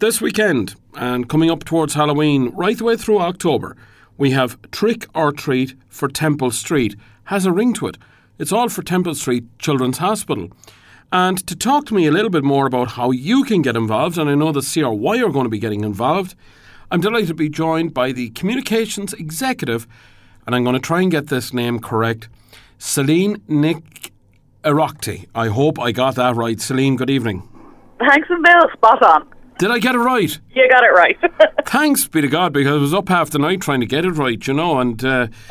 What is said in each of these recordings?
This weekend, and coming up towards Halloween, right the way through October, we have Trick or Treat for Temple Street. Has a ring to it. It's all for Temple Street Children's Hospital. And to talk to me a little bit more about how you can get involved, and I know the CRY are going to be getting involved, I'm delighted to be joined by the Communications Executive, and I'm going to try and get this name correct, Celine Nick Erocti. I hope I got that right. Celine, good evening. Thanks, and Bill. Spot on. Did I get it right? You got it right. Thanks be to God, because I was up half the night trying to get it right, and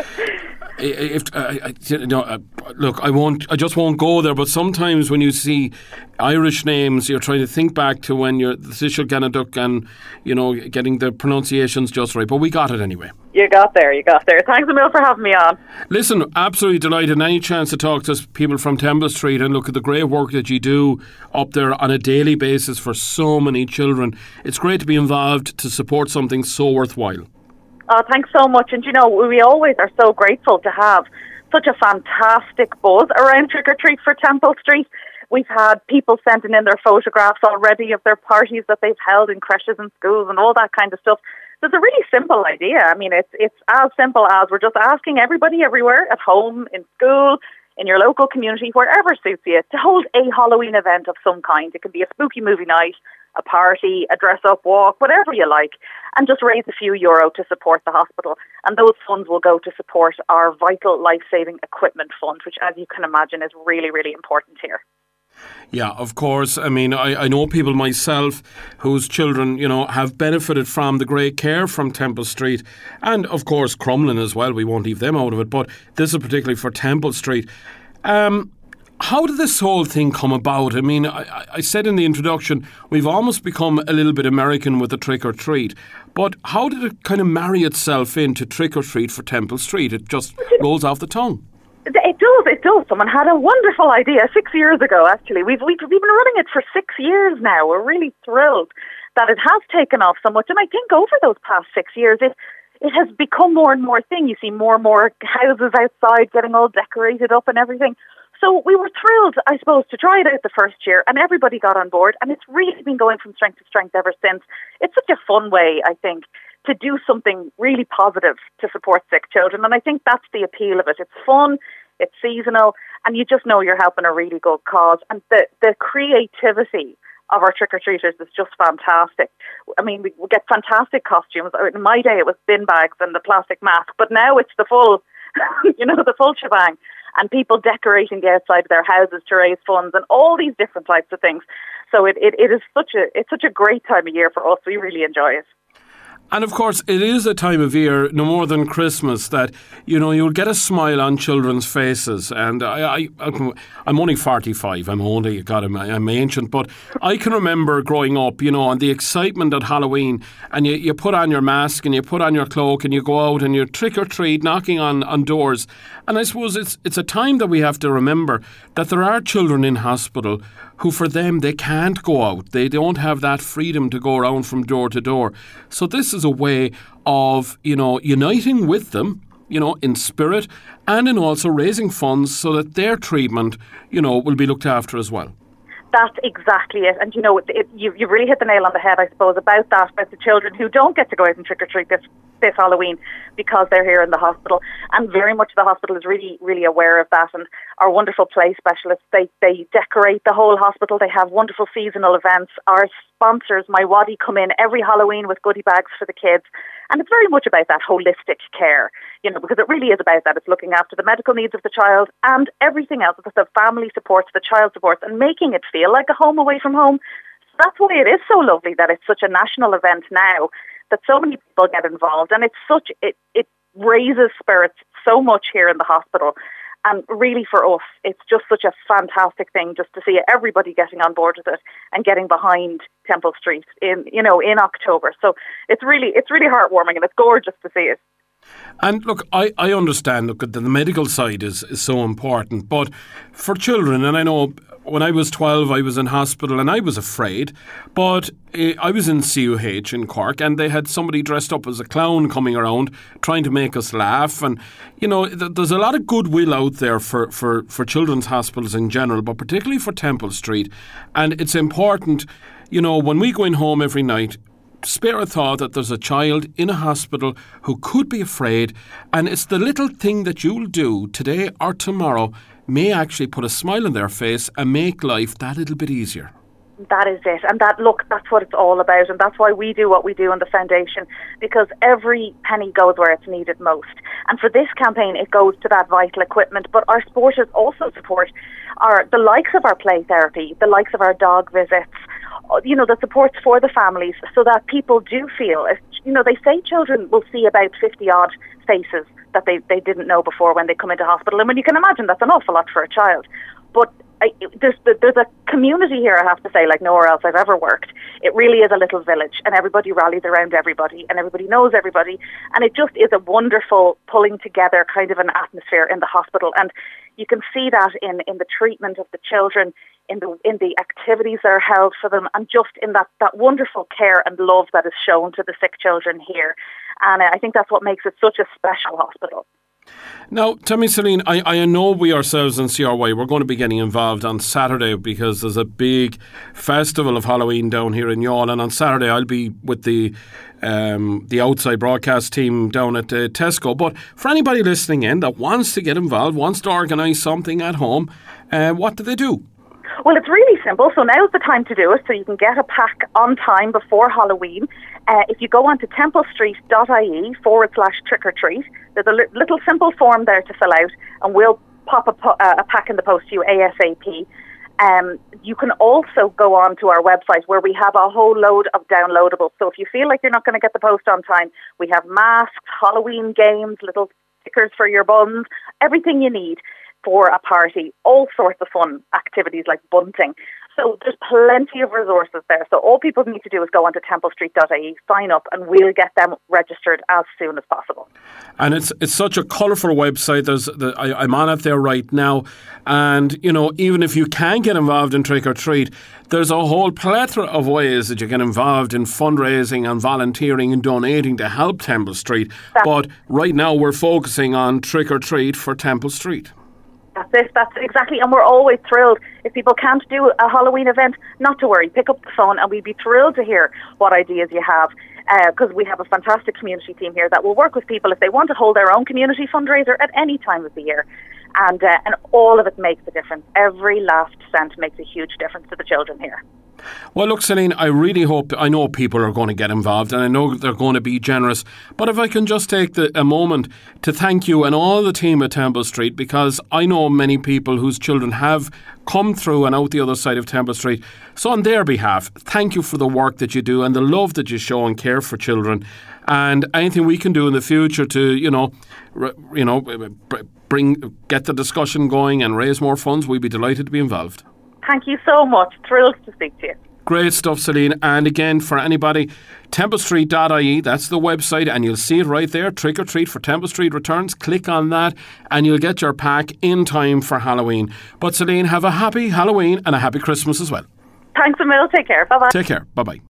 look, I just won't go there. But sometimes when you see Irish names, you're trying to think back to when you're the Sichel Ganaduk and getting the pronunciations just right. But we got it anyway. You got there. Thanks a million for having me on. Listen, absolutely delighted. Any chance to talk to people from Temple Street and look at the great work that you do up there on a daily basis for so many children. It's great to be involved to support something so worthwhile. Oh, thanks so much. And we always are so grateful to have such a fantastic buzz around Trick or Treat for Temple Street. We've had people sending in their photographs already of their parties that they've held in creches and schools and all that kind of stuff. So it's a really simple idea. I mean, it's as simple as we're just asking everybody everywhere, at home, in school, in your local community, wherever suits you, to hold a Halloween event of some kind. It could be a spooky movie night, a party, a dress-up walk, whatever you like, and just raise a few euro to support the hospital. And those funds will go to support our vital life-saving equipment fund, which, as you can imagine, is really, really important here. Yeah, of course. I mean, I know people myself whose children, have benefited from the great care from Temple Street and, of course, Crumlin as well. We won't leave them out of it, but this is particularly for Temple Street. How did this whole thing come about? I mean, I said in the introduction, we've almost become a little bit American with the Trick or Treat, but how did it kind of marry itself into Trick or Treat for Temple Street? It just rolls off the tongue. It does. Someone had a wonderful idea 6 years ago, actually. We've been running it for 6 years now. We're really thrilled that it has taken off so much. And I think over those past 6 years, it has become more and more thing. You see more and more houses outside getting all decorated up and everything. So we were thrilled, I suppose, to try it out the first year, and everybody got on board. And it's really been going from strength to strength ever since. It's such a fun way, I think, to do something really positive to support sick children. And I think that's the appeal of it. It's fun, it's seasonal, and you just know you're helping a really good cause. And the creativity of our trick-or-treaters is just fantastic. I mean, we get fantastic costumes. In my day, it was bin bags and the plastic mask, but now it's the full, the full shebang. And people decorating the outside of their houses to raise funds and all these different types of things. So it is such a great time of year for us. We really enjoy it. And of course, it is a time of year, no more than Christmas, that, you'll get a smile on children's faces. And I'm only 45. I'm ancient. But I can remember growing up, and the excitement at Halloween. And you put on your mask and you put on your cloak and you go out and you trick or treat, knocking on doors. And I suppose it's a time that we have to remember that there are children in hospital who, for them, they can't go out. They don't have that freedom to go around from door to door. So this is a way of, uniting with them, in spirit, and in also raising funds so that their treatment, will be looked after as well. That's exactly it. And, you've really hit the nail on the head, I suppose, about the children who don't get to go out and trick-or-treat this Halloween because they're here in the hospital. And very much the hospital is really, really aware of that. And our wonderful play specialists, they decorate the whole hospital. They have wonderful seasonal events. Our sponsors, My Waddy, come in every Halloween with goodie bags for the kids. And it's very much about that holistic care, because it really is about that. It's looking after the medical needs of the child and everything else, the family supports, the child supports, and making it feel like a home away from home. So that's why it is so lovely that it's such a national event now, that so many people get involved. And it raises spirits so much here in the hospital. And really for us, it's just such a fantastic thing just to see everybody getting on board with it and getting behind Temple Street in October. So it's really heartwarming and it's gorgeous to see it. And look, I understand, that the medical side is so important, but for children, and I know when I was 12, I was in hospital and I was afraid, but I was in CUH in Cork and they had somebody dressed up as a clown coming around trying to make us laugh. And, there's a lot of goodwill out there for children's hospitals in general, but particularly for Temple Street. And it's important, when we go in home every night, spare a thought that there's a child in a hospital who could be afraid, and it's the little thing that you'll do today or tomorrow may actually put a smile on their face and make life that little bit easier. That is it. And that's what it's all about. And that's why we do what we do on the foundation, because every penny goes where it's needed most. And for this campaign, it goes to that vital equipment. But our supporters also support the likes of our play therapy, the likes of our dog visits, the supports for the families, so that people do feel, they say children will see about 50 odd faces that they didn't know before when they come into hospital. And when you can imagine, that's an awful lot for a child. But there's a community here, I have to say, like nowhere else I've ever worked. It really is a little village, and everybody rallies around everybody, and everybody knows everybody, and it just is a wonderful pulling together kind of an atmosphere in the hospital. And you can see that in the treatment of the children, in the activities that are held for them, and just in that wonderful care and love that is shown to the sick children here. And I think that's what makes it such a special hospital. Now, tell me, Celine, I know we ourselves in CRY, we're going to be getting involved on Saturday because there's a big festival of Halloween down here in Youghal, and on Saturday I'll be with the outside broadcast team down at Tesco. But for anybody listening in that wants to get involved, wants to organise something at home, what do they do? Well, it's really simple. So now's the time to do it. So you can get a pack on time before Halloween. If you go on to templestreet.ie/trick-or-treat, there's a little simple form there to fill out, and we'll pop a pack in the post to you ASAP. You can also go on to our website where we have a whole load of downloadables. So if you feel like you're not going to get the post on time, we have masks, Halloween games, little stickers for your buns, everything you need for a party, all sorts of fun activities like bunting. So there's plenty of resources there. So all people need to do is go onto templestreet.ie, sign up, and we'll get them registered as soon as possible. And it's such a colourful website. I'm on it there right now. And, even if you can't get involved in Trick or Treat, there's a whole plethora of ways that you get involved in fundraising and volunteering and donating to help Temple Street. But right now we're focusing on Trick or Treat for Temple Street. That's exactly, and we're always thrilled. If people can't do a Halloween event, not to worry, pick up the phone and we'd be thrilled to hear what ideas you have, because we have a fantastic community team here that will work with people if they want to hold their own community fundraiser at any time of the year. And all of it makes a difference. Every last cent makes a huge difference to the children here. Well, look, Celine, I know people are going to get involved and I know they're going to be generous, but if I can just take a moment to thank you and all the team at Temple Street, because I know many people whose children have come through and out the other side of Temple Street. So on their behalf, thank you for the work that you do and the love that you show and care for children, and anything we can do in the future to, get the discussion going and raise more funds, we'd be delighted to be involved. Thank you so much. Thrilled to speak to you. Great stuff, Celine. And again, for anybody, templestreet.ie, that's the website, and you'll see it right there, Trick or Treat for Temple Street Returns. Click on that and you'll get your pack in time for Halloween. But Celine, have a happy Halloween and a happy Christmas as well. Thanks a mil. Take care. Bye-bye. Take care. Bye-bye.